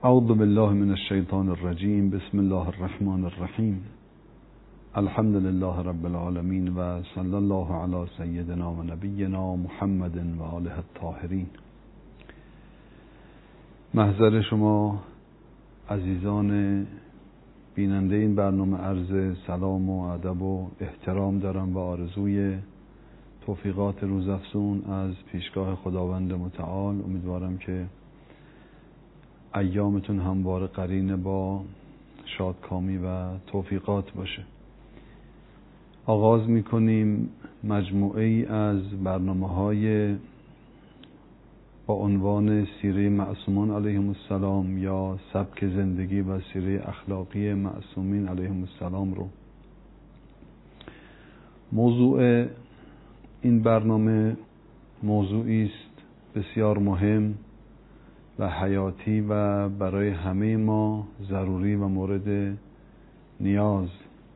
اعوذ بالله من الشیطان الرجیم. بسم الله الرحمن الرحیم. الحمد لله رب العالمین و صلی الله علی سیدنا و نبینا محمد و آله الطاهرین. محضر شما عزیزان بیننده این برنامه عرض سلام و ادب و احترام دارم و آرزوی توفیقات روزافزون از پیشگاه خداوند متعال. امیدوارم که ایامتون همواره قرین با شادکامی و توفیقات باشه. آغاز میکنیم مجموعه ای از برنامه‌های با عنوان سیره معصومان علیهم السلام یا سبک زندگی و سیره اخلاقی معصومین علیهم السلام رو. موضوع این برنامه موضوعی است بسیار مهم و حیاتی و برای همه ما ضروری و مورد نیاز.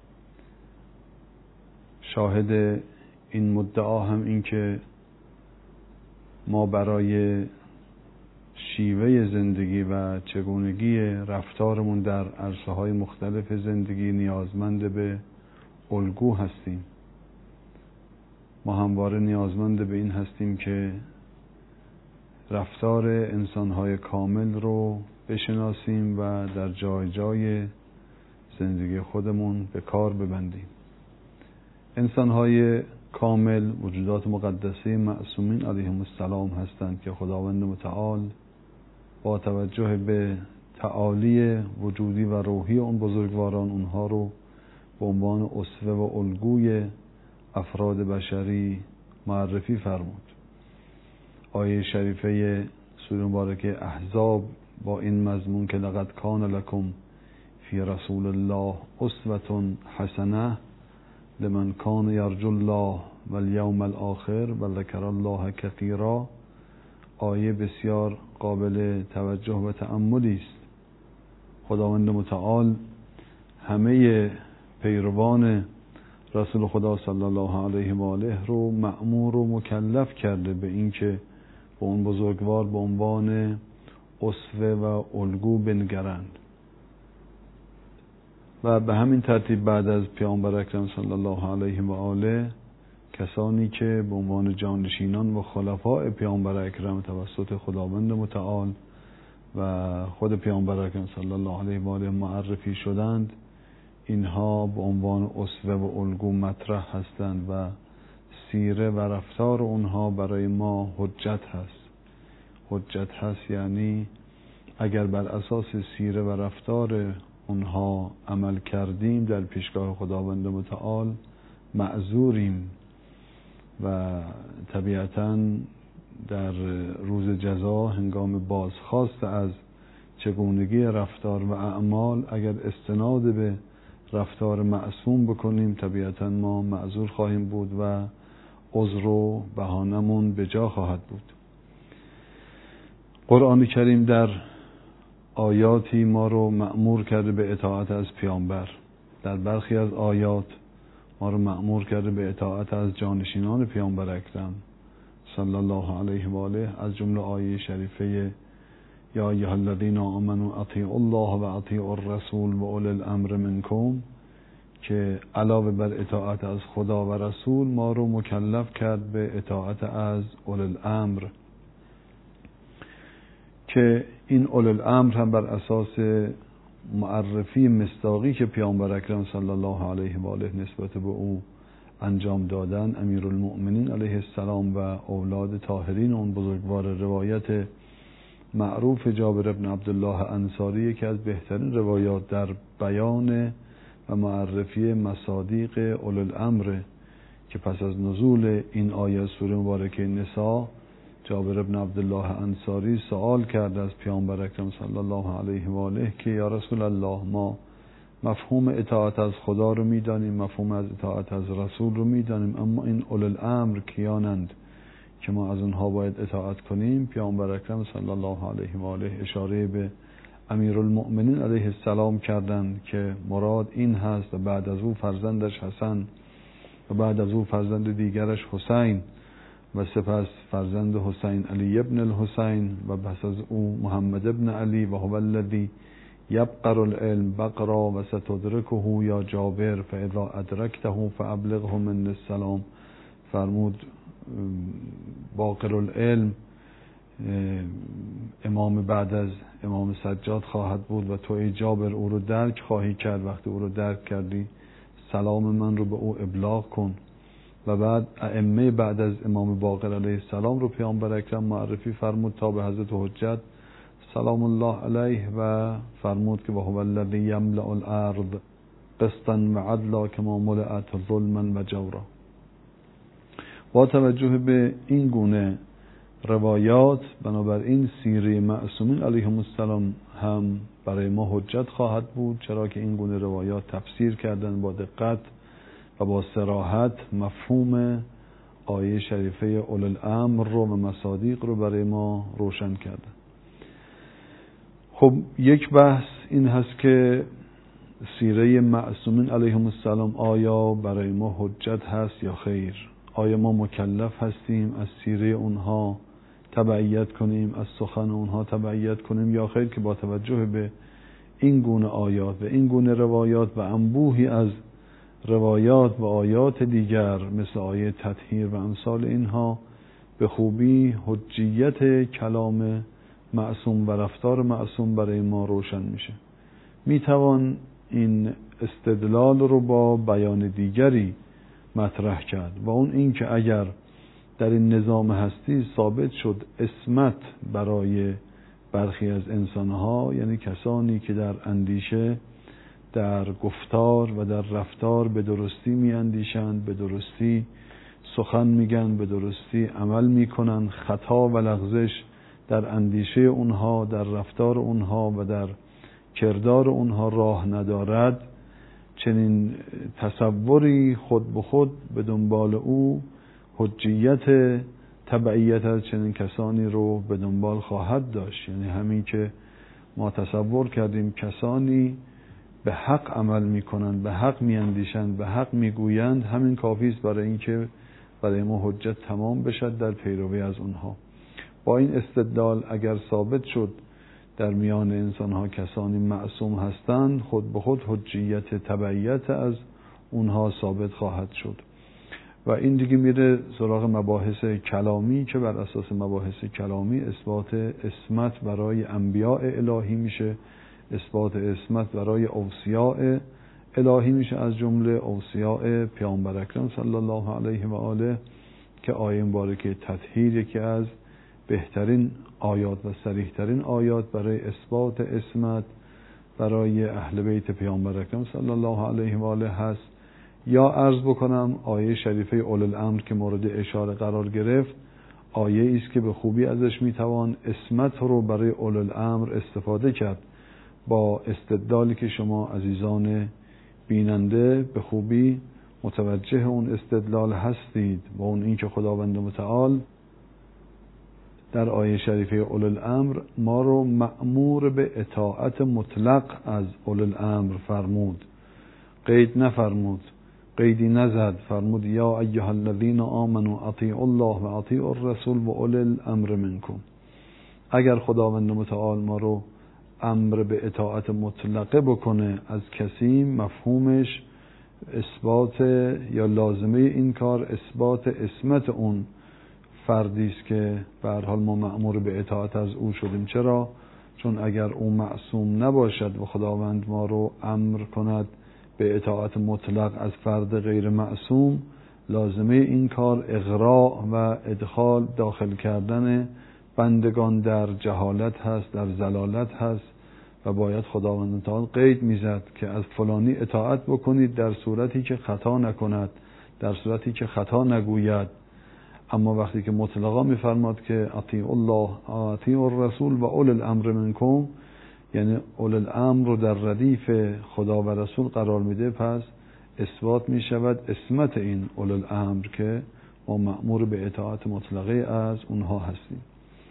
شاهد این مدعا هم این که ما برای شیوه زندگی و چگونگی رفتارمون در عرصه‌های مختلف زندگی نیازمند به الگو هستیم. ما همواره نیازمند به این هستیم که رفتار انسان‌های کامل رو بشناسیم و در جای جای زندگی خودمون به کار ببندیم. انسان‌های کامل وجودات مقدسه معصومین علیهم السلام هستند که خداوند متعال با توجه به تعالی وجودی و روحی اون بزرگواران اونها رو به عنوان اسوه و الگوی افراد بشری معرفی فرمود. آیه شریفه سوره مبارکه احزاب با این مضمون که لقد کان لکم فی رسول الله اسوة حسنه لمن کان یرجو الله والیوم الاخر و ذکر الله کثیرا، آیه بسیار قابل توجه و تأملی است. خداوند متعال همه پیروان رسول خدا صلی الله علیه و آله رو مأمور و مکلف کرده به این که به اون بزرگوار به عنوان اسوه و الگو بنگرند و به همین ترتیب بعد از پیامبر اکرم صلی الله علیه و آله کسانی که به عنوان جانشینان و خلفاء پیامبر اکرم توسط خداوند متعال و خود پیامبر اکرم صلی الله علیه و آله معرفی شدند، اینها به عنوان اسوه و الگو مطرح هستند و سیره و رفتار اونها برای ما حجت هست. حجت هست یعنی اگر بر اساس سیره و رفتار اونها عمل کردیم در پیشگاه خداوند متعال معذوریم و طبیعتاً در روز جزا هنگام بازخواست از چگونگی رفتار و اعمال اگر استناد به رفتار معصوم بکنیم طبیعتاً ما معذور خواهیم بود و عذر و بهانمون به جا خواهد بود. قرآن کریم در آیاتی ما رو مأمور کرده به اطاعت از پیامبر، در برخی از آیات ما رو مأمور کرده به اطاعت از جانشینان پیامبر اکرم صلی الله علیه و آله، از جمله آیه شریفه یا ایها الذین آمنوا اطیعوا الله و اطیعوا الرسول و اولی الامر منکم که علاوه بر اطاعت از خدا و رسول ما رو مکلف کرد به اطاعت از اولی الامر، که این اولی الامر هم بر اساس معرفی مصداقی که پیامبر اکرم صلی الله علیه و آله نسبت به او انجام دادن، امیرالمؤمنین علیه السلام و اولاد طاهرین اون بزرگوار، روایت معروف جابر بن عبدالله انصاری که از بهترین روایات در بیان و معرفی مصادیق اولی الامر که پس از نزول این آیه سوره مبارکه نساء جابر بن عبدالله انصاری سوال کرد از پیامبر اکرم صلی الله علیه و آله که یا رسول الله ما مفهوم اطاعت از خدا رو میدانیم، مفهوم از اطاعت از رسول رو میدانیم، اما این اولی الامر کیانند که ما از اونها باید اطاعت کنیم؟ پیامبر اکرم صلی الله علیه و آله اشاره به امیرالمؤمنین علیه السلام کردند که مراد این هست و بعد از او فرزندش حسن و بعد از او فرزند دیگرش حسین و سپس فرزند حسین علی ابن الحسین و پس از او محمد ابن علی و هو الذی یبقر العلم بقرا و ستدرکه یا جابر فاذا ادرکته فابلغه من السلام. فرمود باقر العلم امام بعد از امام سجاد خواهد بود و تو ای جابر او رو درک خواهی کرد. وقتی او رو درک کردی سلام من رو به او ابلاغ کن. و بعد ائمه بعد از امام باقر علیه السلام رو پیامبر اکرم معرفی فرمود تا به حضرت حجت سلام الله علیه و فرمود که وهو الذی یملأ الارض قسطا و عدلا کما ملئت ظلما و جورا. با توجه به این گونه روایات بنابراین سیره معصومین علیهم السلام هم برای ما حجت خواهد بود، چرا که این گونه روایات تفسیر کردن با دقت و با صراحت مفهوم آیه شریفه اولی الامر رو و مصادیق رو برای ما روشن کردن. خب یک بحث این هست که سیره معصومین علیهم السلام آیا برای ما حجت هست یا خیر؟ آیا ما مکلف هستیم از سیره اونها تبعیت کنیم، از سخن اونها تبعیت کنیم یا خیر؟ که با توجه به این گونه آیات و این گونه روایات و انبوهی از روایات و آیات دیگر مثل آیه تطهیر و امثال اینها به خوبی حجیت کلام معصوم و رفتار معصوم برای ما روشن میشه. میتوان این استدلال رو با بیان دیگری مطرح کرد و اون این که اگر در این نظام هستی ثابت شد عصمت برای برخی از انسانها، یعنی کسانی که در اندیشه، در گفتار و در رفتار به درستی می اندیشند، به درستی سخن میگن، به درستی عمل میکنن، خطا و لغزش در اندیشه اونها، در رفتار اونها و در کردار اونها راه ندارد، چنین تصوری خود به خود به دنبال او حجیت تبعیت از چنین کسانی رو به دنبال خواهد داشت. یعنی همین که ما تصور کردیم کسانی به حق عمل میکنند، به حق میاندیشند، به حق میگویند، همین کافی است برای اینکه برای ما حجت تمام بشد در پیروی از اونها. با این استدلال اگر ثابت شد در میان انسانها کسانی معصوم هستند، خود به خود حجیت تبعیت از اونها ثابت خواهد شد. و این دیگه میره سراغ مباحث کلامی که بر اساس مباحث کلامی اثبات عصمت برای انبیاء الهی میشه، اثبات عصمت برای اوصیاء الهی میشه، از جمله اوصیاء پیامبر اکرم صلی الله علیه و آله که آیه مبارکه تطهیر یکی از بهترین آیات و صریح‌ترین آیات برای اثبات عصمت برای اهل بیت پیامبر اکرم صلی الله علیه و آله هست. یا عرض بکنم آیه شریفه اولی الامر که مورد اشاره قرار گرفت، آیه است که به خوبی ازش میتوان عصمت رو برای اولی الامر استفاده کرد. با استدلالی که شما عزیزان بیننده به خوبی متوجه اون استدلال هستید، با اون این که خداوند متعال در آیه شریفه اولی الامر ما رو مأمور به اطاعت مطلق از اولی الامر فرمود، قید نفرمود، قیدی نزد، فرمود یا ایها الذین آمنوا اطیعوا الله و اطیعوا الرسول و اولی الامر منکم. اگر خداوند متعال ما رو امر به اطاعت مطلقه بکنه از کسی، مفهومش اثبات یا لازمه این کار اثبات عصمت اون فردی است که به هر حال ما مأمور به اطاعت از او شدیم. چرا؟ چون اگر او معصوم نباشد و خداوند ما رو امر کند به اطاعت مطلق از فرد غیر معصوم، لازمه این کار اغراء و ادخال داخل کردن بندگان در جهالت هست، در ضلالت هست و باید خداوند تعالی قید میزد که از فلانی اطاعت بکنید در صورتی که خطا نکند، در صورتی که خطا نگوید. اما وقتی که مطلقا میفرماد که اطیعوا الله اطیعوا الرسول و اولی الامر منکم، یعنی اولی الامر رو در ردیف خدا و رسول قرار میده، پس اثبات میشود عصمت این اولی الامر که ما مأمور به اطاعت مطلقه از اونها هستیم.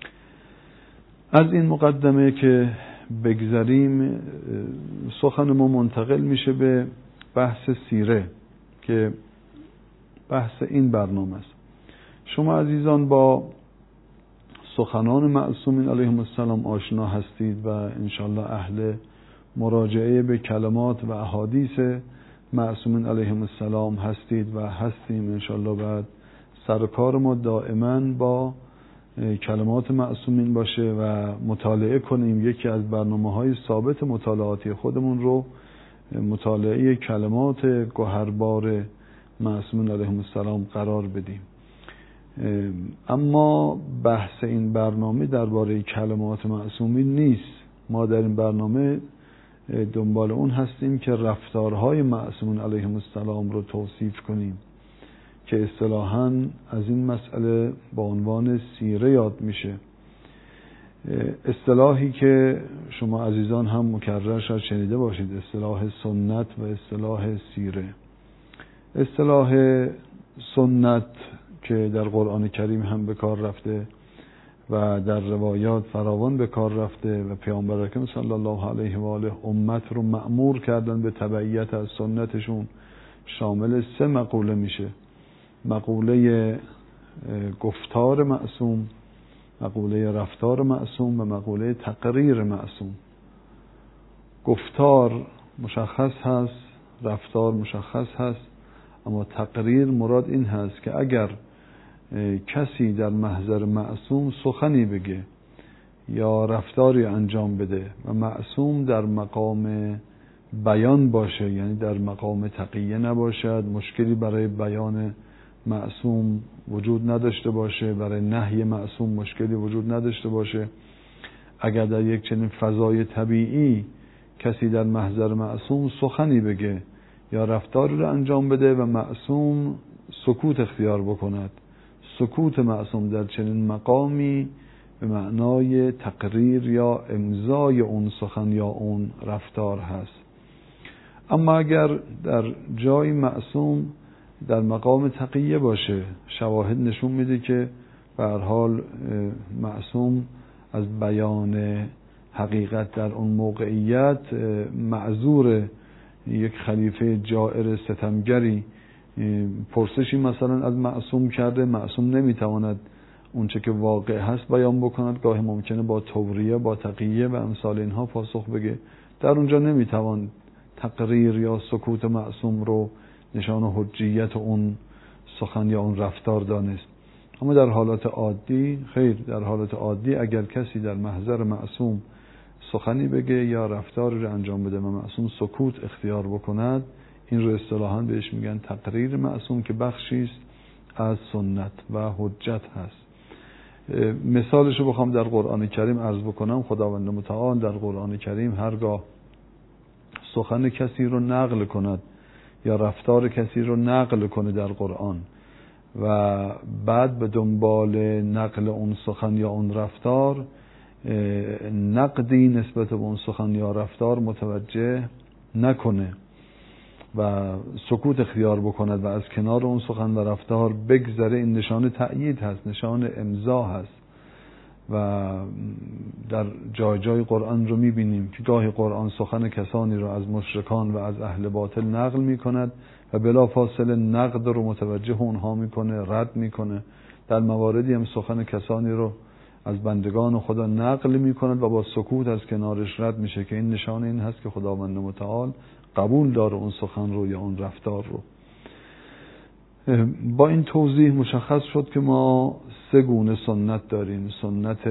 از این مقدمه که بگذریم، سخن ما منتقل میشه به بحث سیره که بحث این برنامه است. شما عزیزان با سخنان معصومین علیهم السلام آشنا هستید و انشالله اهل مراجعه به کلمات و احادیث معصومین علیهم السلام هستید و هستیم انشالله. بعد سرکار ما دائما با کلمات معصومین باشه و مطالعه کنیم. یکی از برنامه‌های ثابت مطالعاتی خودمون رو مطالعه کلمات گوهربار معصومین علیهم السلام قرار بدیم. اما بحث این برنامه درباره کلمات معصومین نیست. ما در این برنامه دنبال اون هستیم که رفتارهای معصومین علیهم السلام رو توصیف کنیم که اصطلاحاً از این مسئله با عنوان سیره یاد میشه. اصطلاحی که شما عزیزان هم مکرر شاید شنیده باشید، اصطلاح سنت و اصطلاح سیره. اصطلاح سنت که در قرآن کریم هم به کار رفته و در روایات فراوان به کار رفته و پیامبر اکرم صلی الله علیه و آله امت رو مأمور کردن به تبعیت از سنتشون، شامل 3 مقوله میشه: مقوله گفتار معصوم، مقوله رفتار معصوم و مقوله تقریر معصوم. گفتار مشخص هست، رفتار مشخص هست، اما تقریر مراد این هست که اگر کسی در محضر معصوم سخنی بگه یا رفتاری انجام بده و معصوم در مقام بیان باشه، یعنی در مقام تقیه نباشد، مشکلی برای بیان معصوم وجود نداشته باشه، برای نهی معصوم مشکلی وجود نداشته باشه، اگر در یک چنین فضای طبیعی کسی در محضر معصوم سخنی بگه یا رفتاری رو انجام بده و معصوم سکوت اختیار بکند، سکوت معصوم در چنین مقامی به معنای تقریر یا امضای اون سخن یا اون رفتار هست. اما اگر در جای معصوم در مقام تقیه باشه، شواهد نشون میده که به هر حال معصوم از بیان حقیقت در اون موقعیت معذور. یک خلیفه جائر ستمگری پرسشی مثلا از معصوم کرده، معصوم نمیتواند اونچه که واقع هست بیان بکند، گاهی ممکنه با توریه، با تقیه و امثال اینها پاسخ بگه. در اونجا نمیتوان تقریر یا سکوت معصوم رو نشان حجیت اون سخن یا اون رفتار دانست. اما در حالات عادی خیر، در حالات عادی اگر کسی در محضر معصوم سخنی بگه یا رفتاری رو انجام بده و معصوم سکوت اختیار بکند، این رو اصطلاحاً بهش میگن تقریر معصوم که بخشی است از سنت و حجت هست. مثالش رو بخوام در قرآن کریم عرض بکنم، خداوند متعال در قرآن کریم هرگاه سخن کسی رو نقل کند یا رفتار کسی رو نقل کنه در قرآن و بعد به دنبال نقل اون سخن یا اون رفتار نقدی نسبت به اون سخن یا رفتار متوجه نکنه و سکوت اختیار بکند و از کنار اون سخن و رفتار بگذره، این نشان تأیید هست، نشان امضا هست. و در جای جای قرآن رو میبینیم که گاهی قرآن سخن کسانی رو از مشرکان و از اهل باطل نقل میکند و بلافاصله نقد رو متوجه اونها میکنه، رد میکنه. در مواردی هم سخن کسانی رو از بندگان خدا نقل میکند و با سکوت از کنارش رد میشه که این نشان این هست که خداوند متعال قبول داره اون سخن رو یا اون رفتار رو. با این توضیح مشخص شد که ما 3 گونه سنت داریم: سنت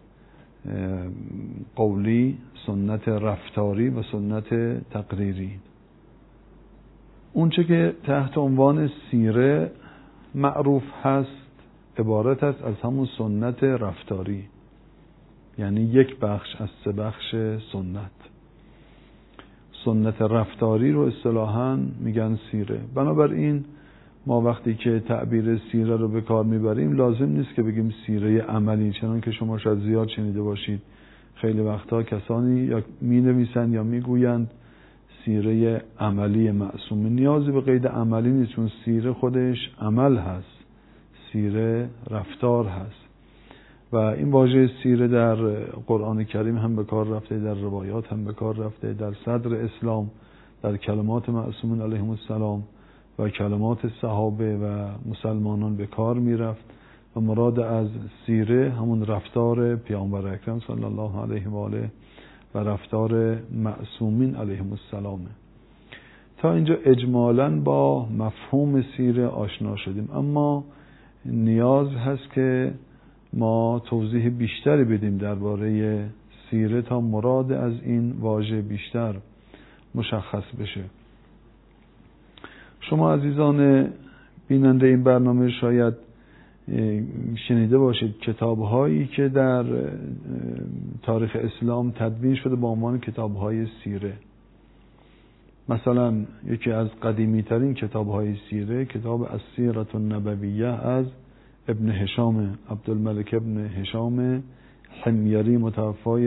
قولی، سنت رفتاری و سنت تقریری. اونچه که تحت عنوان سیره معروف هست عبارت است از همون سنت رفتاری، یعنی یک بخش از 3 بخش سنت. سنت رفتاری رو اصطلاحاً میگن سیره. بنابراین ما وقتی که تعبیر سیره رو به کار میبریم لازم نیست که بگیم سیره عملی، چنان که شما شاید زیاد شنیده باشید خیلی وقتا کسانی یا می نویسند یا میگویند سیره عملی معصوم. نیازی به قید عملی نیست، چون سیره خودش عمل هست، سیره رفتار هست. و این واژه سیره در قرآن کریم هم به کار رفته، در روایات هم به کار رفته، در صدر اسلام در کلمات معصومین علیهم السلام و کلمات صحابه و مسلمانان به کار می رفت و مراد از سیره همون رفتار پیامبر اکرم صلی الله علیه و آله و رفتار معصومین علیهم السلام. تا اینجا اجمالاً با مفهوم سیره آشنا شدیم، اما نیاز هست که ما توضیح بیشتری بدیم درباره سیره تا مراد از این واژه بیشتر مشخص بشه. شما عزیزان بیننده این برنامه شاید شنیده باشید کتاب‌هایی که در تاریخ اسلام تدوین شده با عنوان کتاب‌های سیره. مثلا یکی از قدیمی‌ترین کتاب‌های سیره کتاب السیرة النبویه از ابن هشام، عبدالملک ابن هشام حمیری متوفای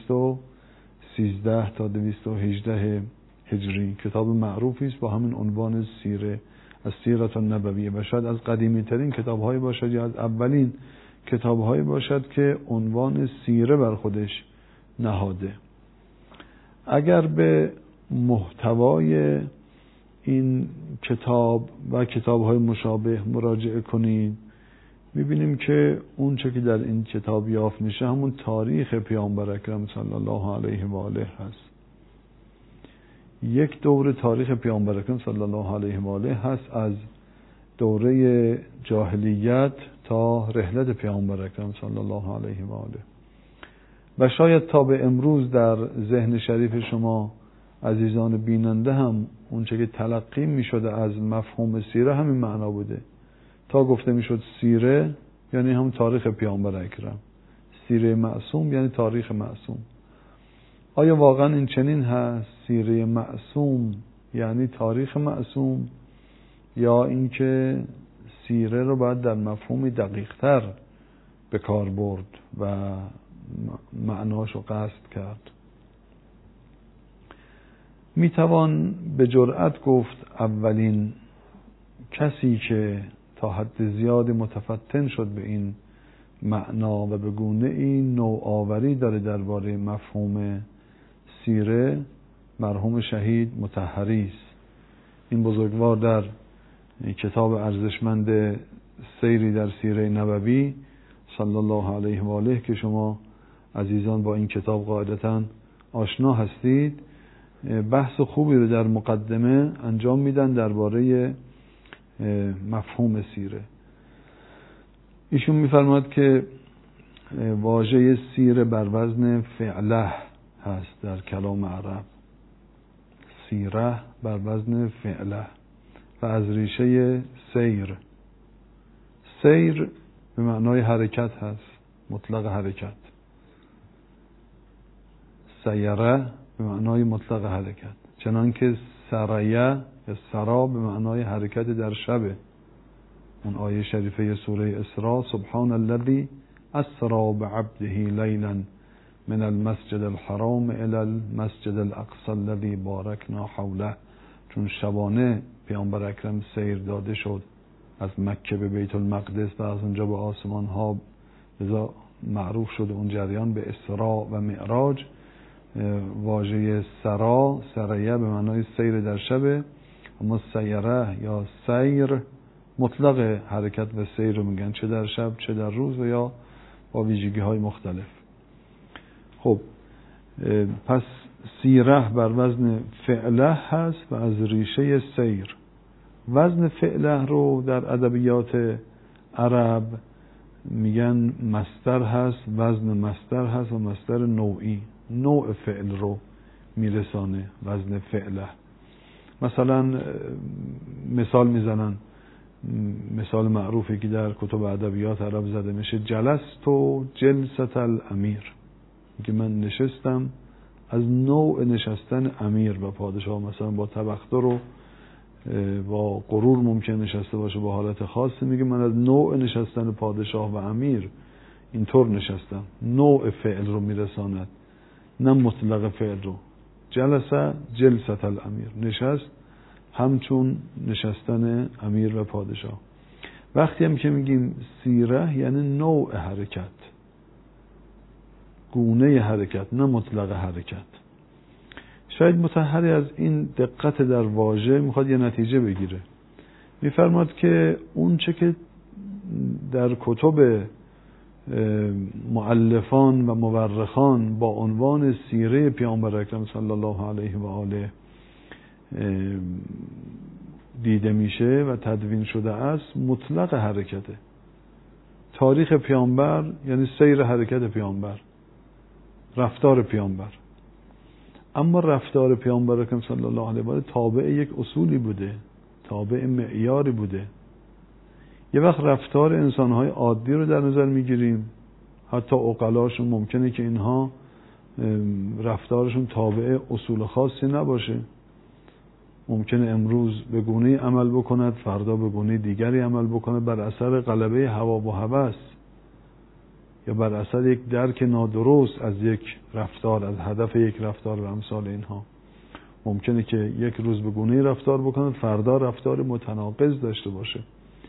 213 تا 218 هجری. کتاب معروفی است با همین عنوان سیره، السیرة النبویه، و شاید از قدیمی ترین کتاب‌های باشد یا از اولین کتاب‌های باشد که عنوان سیره بر خودش نهاده. اگر به محتوای این کتاب و کتاب‌های مشابه مراجعه کنید می‌بینیم که اون چه که در این کتاب یافت میشه همون تاریخ پیامبر اکرم صلی الله علیه و آله هست. یک دوره تاریخ پیامبر اکرم صلی الله علیه و آله هست، از دوره جاهلیت تا رحلت پیامبر اکرم صلی الله علیه و آله. و شاید تا به امروز در ذهن شریف شما عزیزان بیننده هم اون چه که تلقی می شده از مفهوم سیره همین معنا بوده. تا گفته می شد سیره یعنی هم تاریخ پیامبر اکرم، سیره معصوم یعنی تاریخ معصوم. آیا واقعا این چنین هست؟ سیره معصوم یعنی تاریخ معصوم، یا اینکه سیره رو باید در مفهومی دقیق‌تر به کار برد و معناشو قصد کرد؟ میتوان به جرأت گفت اولین کسی که تا حد زیاد متفتن شد به این معنا و به گونه این نوآوری داره درباره مفهوم سیره مرحوم شهید مطهری است. این بزرگوار در کتاب ارزشمند سیری در سیره نبوی صلی الله علیه و آله که شما عزیزان با این کتاب قاعدتاً آشنا هستید، بحث خوبی رو در مقدمه انجام میدن درباره مفهوم سیره. ایشون میفرماد که واژه سیره بر وزن فعله هست در کلام عرب. سیره بر وزن فعله و از ریشه سیر. سیر به معنای حرکت هست، مطلق حرکت. سیره به معنای مطلق حرکت، چنانکه سریه یا سرا به معنای حرکت در شبه. اون آیه شریفه سوره اسراء سبحان الذی اسری بعبده لیلا من المسجد الحرام الى المسجد الاقصى الذي باركنا حوله. چون شبانه پیامبر اکرم سیر داده شد از مکه به بیت المقدس و از اونجا به آسمان ها، لذا معروف شده اون جریان به اسراء و معراج. واژه سرا، سریه به معنای سیر در شب، اما سیره یا سیر مطلق حرکت و سیر رو میگن، چه در شب چه در روز و یا با ویژگی های مختلف. خب پس سیره بر وزن فعله هست و از ریشه سیر. وزن فعله رو در ادبیات عرب میگن مصدر هست، وزن مصدر هست و مصدر نوعی، نوع فعل رو میرسانه وزن فعله. مثلا مثال میزنن، مثال معروفی که در کتب ادبیات عرب زده میشه، جلست و جلست الامیر، که من نشستم از نوع نشستن امیر و پادشاه. مثلا با تبختر و با غرور ممکن نشسته باشه با حالت خاصی، میگه من از نوع نشستن پادشاه و امیر اینطور نشستم. نوع فعل رو میرساند نه مطلق فعل رو. جلسه جلست الامیر، نشست همچون نشستن امیر و پادشاه. وقتی هم که میگیم سیره یعنی نوع حرکت، گونه حرکت نه مطلق حرکت. شاید مطهری از این دقت در واژه میخواد یه نتیجه بگیره. میفرماد که اون چه که در کتب مؤلفان و مورخان با عنوان سیره پیامبر اکرم صلی الله علیه و آله دیده میشه و تدوین شده است، مطلق حرکته. تاریخ پیامبر یعنی سیر حرکت پیامبر، رفتار پیامبر. اما رفتار پیامبر اکرم صلی الله علیه و آله تابع یک اصولی بوده، تابع معیاری بوده. یه وقت رفتار انسانهای عادی رو در نظر میگیریم، حتی عقلاشون ممکنه که اینها رفتارشون تابع اصول خاصی نباشه، ممکنه امروز به گونه‌ای عمل بکند، فردا به گونه دیگری عمل بکند، بر اثر غلبه هوا و هوس یا بر اثر یک درک نادرست از یک رفتار، از هدف یک رفتار و امثال اینها. ممکنه که یک روز به گونه‌ای رفتار بکند، فردا رفتار متناقض داشته باشه.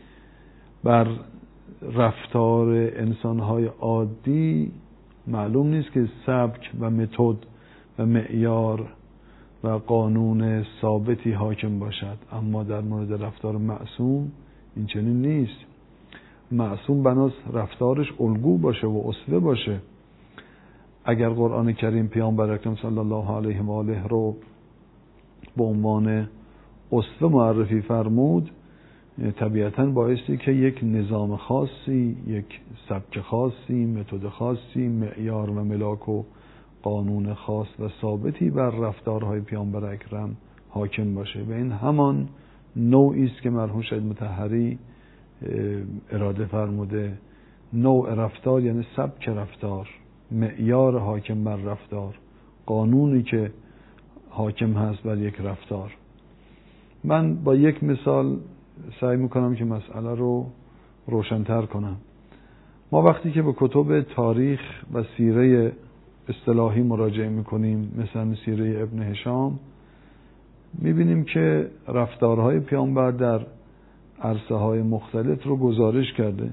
بر رفتار انسان‌های عادی معلوم نیست که سبک و متد و معیار و قانون ثابتی حاکم باشد، اما در مورد رفتار معصوم این چنین نیست. معصوم بناست رفتارش الگو باشه و اسوه باشه. اگر قرآن کریم پیامبر اکرم صلی الله علیه و آله رو به عنوان اسوه معرفی فرمود، طبیعتاً بایستی که یک نظام خاصی، یک سبک خاصی، متد خاصی، معیار و ملاک و قانون خاص و ثابتی بر رفتارهای پیامبر اکرم حاکم باشه و این همان نوعی است که مرحوم شهید مطهری اراده فرموده. نوع رفتار یعنی سبک رفتار، معیار حاکم بر رفتار، قانونی که حاکم هست بر یک رفتار. من با یک مثال سعی میکنم که مسئله رو روشن‌تر کنم. ما وقتی که به کتب تاریخ و سیره اصطلاحی مراجعه میکنیم، مثلا سیره ابن هشام، میبینیم که رفتارهای پیامبر در عرصه‌های مختلف رو گزارش کرده.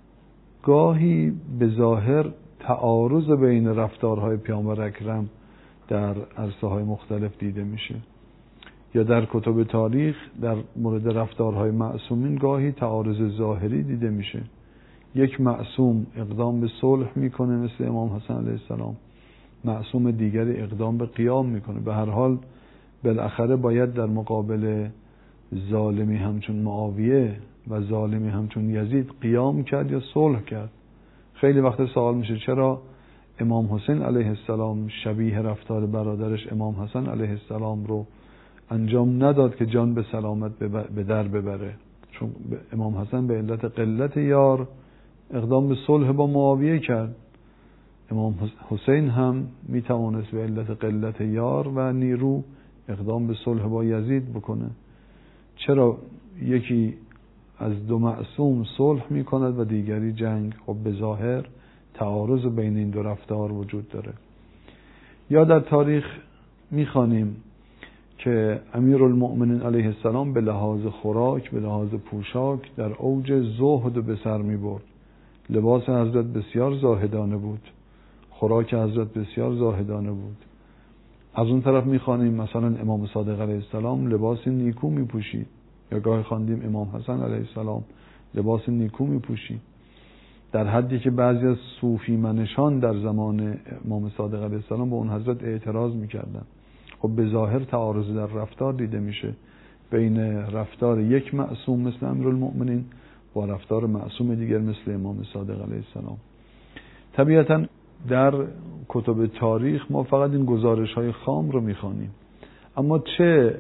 گاهی به ظاهر تعارض بین رفتارهای پیامبر اکرم در عرصه‌های مختلف دیده میشه، یا در کتب تاریخ در مورد رفتارهای معصومین گاهی تعارض ظاهری دیده میشه. یک معصوم اقدام به صلح میکنه مثل امام حسن علیه السلام، معصوم دیگری اقدام به قیام میکنه. به هر حال بالاخره باید در مقابل ظالمی همچون معاویه و ظالمی همچون یزید قیام کرد یا صلح کرد. خیلی وقت سوال میشه چرا امام حسین علیه السلام شبیه رفتار برادرش امام حسن علیه السلام رو انجام نداد که جان به سلامت به در ببره؟ چون امام حسن به علت قلت یار اقدام به صلح با معاویه کرد. امام حسین هم میتوانست به علت قلت یار و نیرو اقدام به صلح با یزید بکنه. چرا یکی از دو معصوم صلح میکند و دیگری جنگ؟ خب به ظاهر تعارض بین این دو رفتار وجود داره. یا در تاریخ میخوانیم که امیرالمؤمنین علیه السلام به لحاظ خوراک، به لحاظ پوشاک در اوج زهد به سر می برد. لباس حضرت بسیار زاهدانه بود، خوراک حضرت بسیار زاهدانه بود. از اون طرف میخوانیم مثلا امام صادق علیه السلام لباس نیکو می پوشید، یا گاهی خواندیم امام حسن علیه السلام لباس نیکو می پوشید، در حدی که بعضی از صوفی منشان در زمان امام صادق علیه السلام به اون حضرت اعتراض میکردن. خب به ظاهر تعارض در رفتار دیده میشه بین رفتار یک معصوم مثل امیرالمؤمنین با رفتار معصوم دیگر مثل امام صادق علیه السلام. طبیعتا در کتب تاریخ ما فقط این گزارش های خام رو میخوانیم، اما چه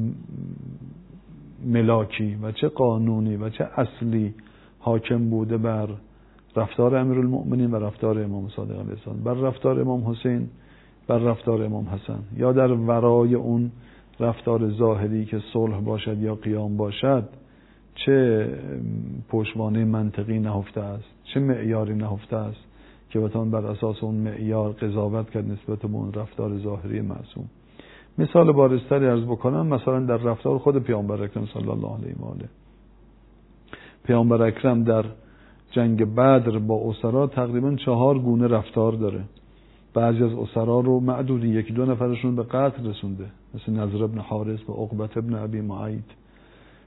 ملاکی و چه قانونی و چه اصلی حاکم بوده بر رفتار امیرالمؤمنین و رفتار امام صادق علیه السلام، بر رفتار امام حسین، بر رفتار امام حسن، یا در ورای اون رفتار ظاهری که صلح باشد یا قیام باشد چه پشتوانه منطقی نهفته است، چه معیاری نهفته است که بتوان بر اساس اون معیار قضاوت کرد نسبت به اون رفتار ظاهری معصوم. مثال بارزتری عرض بکنم، مثلا در رفتار خود پیامبر اکرم صلی الله علیه و آله. پیامبر اکرم در جنگ بدر با اسرا تقریبا 4 گونه رفتار داره. بعضی از اسرا رو معدودی 1-2 نفرشون به قتل رسونده، مثل نضر ابن حارث و عقبه ابن ابی معیط.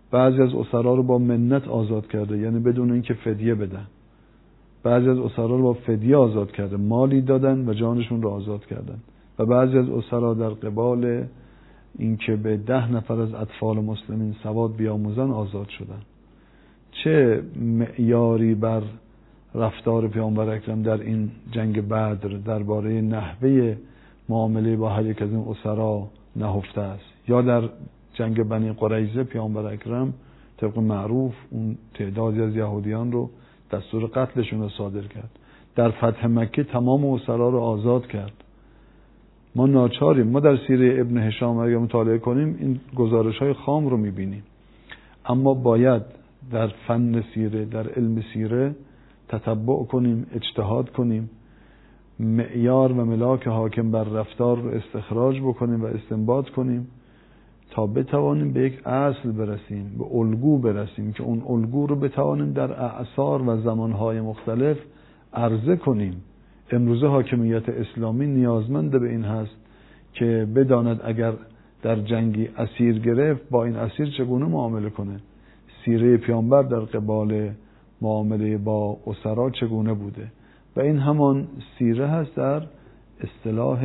بعضی از اسرا رو با منت آزاد کرده، یعنی بدون اینکه فدیه بدن. بعضی از اسرا رو با فدیه آزاد کرده، مالی دادن و جانشون رو آزاد کردن. و بعضی از اسرا در قبال اینکه به 10 نفر از اطفال مسلمین سواد بیاموزن آزاد شدن. چه معیاری بر رفتار پیامبر اکرم در این جنگ بدر درباره نحوه معامله با هر یک از این اسرا نهفته است. یا در جنگ بنی قریظه پیامبر اکرم طبق معروف اون تعدادی از یهودیان رو دستور قتلشون رو صادر کرد. در فتح مکه تمام اسرا رو آزاد کرد. ما ناچاریم، ما در سیره ابن هشام اگه مطالعه کنیم این گزارش‌های خام رو می‌بینیم، اما باید در فن سیره، در علم سیره تتبع کنیم، اجتهاد کنیم، معیار و ملاک حاکم بر رفتار رو استخراج بکنیم و استنباط کنیم تا بتوانیم به یک اصل برسیم، به الگو برسیم که اون الگو رو بتوانیم در اعصار و زمانهای مختلف عرضه کنیم. امروزه حاکمیت اسلامی نیازمند به این هست که بداند اگر در جنگی اسیر گرفت با این اسیر چگونه معامله کنه. سیره پیامبر در قبال معامله با اسرا چگونه بوده و این همان سیره هست در اصطلاح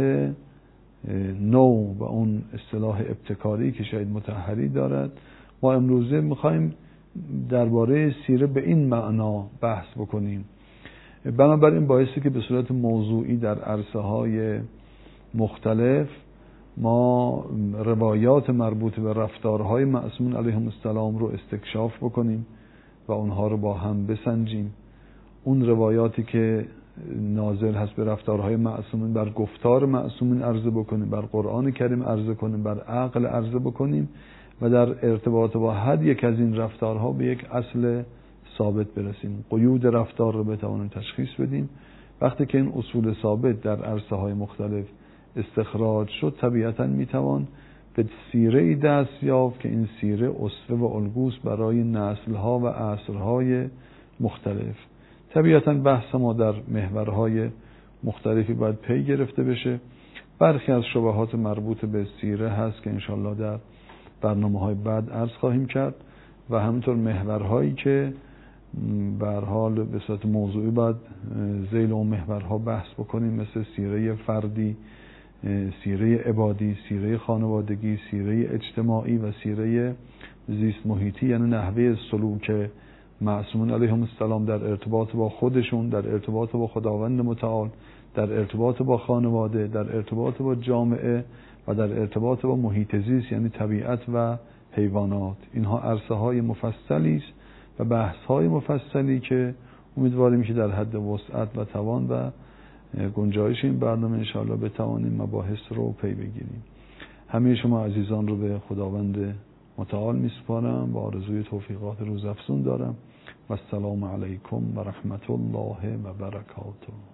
نو و اون اصطلاح ابتکاری که شاید مطهری دارد. ما امروزه میخوایم درباره سیره به این معنا بحث بکنیم. بنابراین باعثی که به صورت موضوعی در عرصه‌های مختلف ما روایات مربوط به رفتارهای معصومین علیهم السلام رو استکشاف بکنیم و اونها رو با هم بسنجیم. اون روایاتی که نازل هست به رفتارهای معصومین بر گفتار معصومین عرضه بکنیم، بر قرآن کریم عرضه کنیم، بر عقل عرضه بکنیم و در ارتباط با هر یک از این رفتارها به یک اصل ثابت برسیم. قیود رفتار رو بتوانیم تشخیص بدیم. وقتی که این اصول ثابت در عرصه‌های مختلف استخراج شد، طبیعتاً میتوان به سیره‌ای دست یافت که این سیره اسوه و الگوست برای نسل‌ها و عصرهای مختلف. طبیعتاً بحث ما در محورهای مختلفی باید پی گرفته بشه. برخی از شبهات مربوط به سیره هست که انشالله در برنامه‌های بعد عرض خواهیم کرد و همینطور محورهایی که به هر حال به صورت موضوعی باید ذیل اون محورها بحث بکنیم، مثل سیره فردی، سیره عبادی، سیره خانوادگی، سیره اجتماعی و سیره زیست محیطی، یعنی نحوه سلوک معصومین علیهم السلام در ارتباط با خودشون، در ارتباط با خداوند متعال، در ارتباط با خانواده، در ارتباط با جامعه و در ارتباط با محیط زیست یعنی طبیعت و حیوانات. اینها عرصه های مفصلی است و بحث های مفصلی که امیدواریم که در حد وسعت و توان و گنجایش این برنامه انشاءالله بتوانیم مباحث رو پی بگیریم. همه شما عزیزان رو به خداوند متعال میسپارم و آرزوی توفیقات روزافزون دارم و السلام علیکم و رحمت الله و برکاته.